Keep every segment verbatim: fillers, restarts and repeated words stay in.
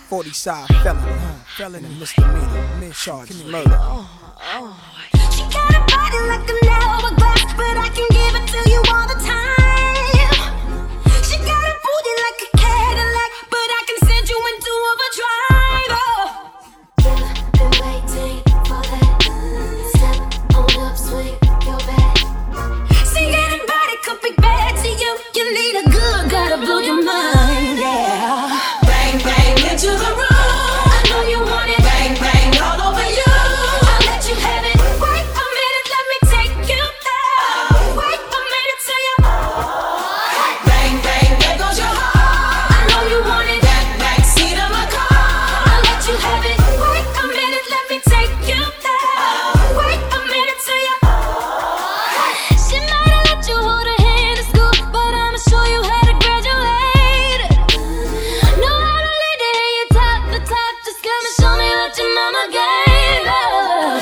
forty side felony, uh, felony and misdemeanor, charged with murder. Oh, oh. She got a body like an hourglass, but I can give it to you all the time. She got a booty like a Cadillac, but I can send you into overdrive. Oh. Yeah, been waiting for that. Step on up, swing your back. See, anybody could be bad to you. You need a good, gotta blow your mind, yeah. Bang, bang, into the room. I know you want it. Bang, bang, all over you. I'll let you have it. Wait a minute, let me take you there. Wait a minute till you. Bang, bang, there goes your heart. I know you want it. That backseat of my car. I'll let you have it. Wait a minute, let me take you there. Wait a minute till you. She might have let you hold her hand in school, but I'ma show you how to graduate. Know how to lead to hear you top the top. Just come and show me what your mama gave us.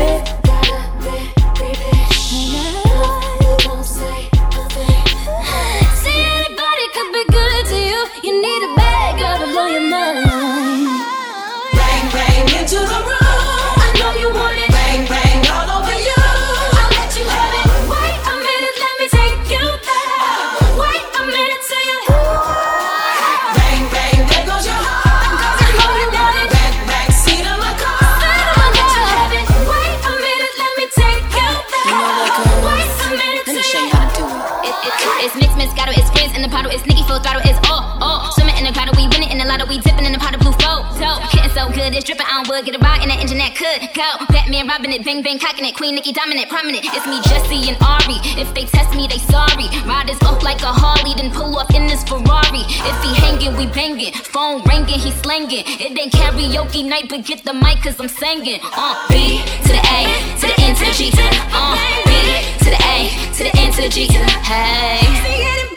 See, anybody could be good to you. You need a bag, gotta blow your mind. Bang, bang, into the room. I know you want it. Bang, bang, all over you. I'll let you have it. Wait a minute, let me take you there. Wait a minute till you. Bang, bang, there goes your heart. I know you want it. That backseat of my car. I'll let you have it. Wait a minute, let me take you there. Wait a minute Let me till show you. you how to do it. It, it, it's mixed, Moscato, it's fizz in the bottle, it's Nicky full throttle, it's all, all. Swimming in the bottle, we winning in the lotto, we dipping in the pot of blue flow. So, getting so good, it's dripping on wood, get a ride in that engine that could go. Batman robbing it, bang bang cocking it, Queen Nicki dominant, prominent. It's me, Jesse and Ari. If they test me, they sorry. Riders up like a Harley, then pull off in this Ferrari. If he hanging, we banging. Phone ringing, he slanging. It ain't karaoke night, but get the mic, cause I'm singing. Uh, B to the A, to the N to the G, to the uh, B to the A, to the N to the G, to the hey. See, anybody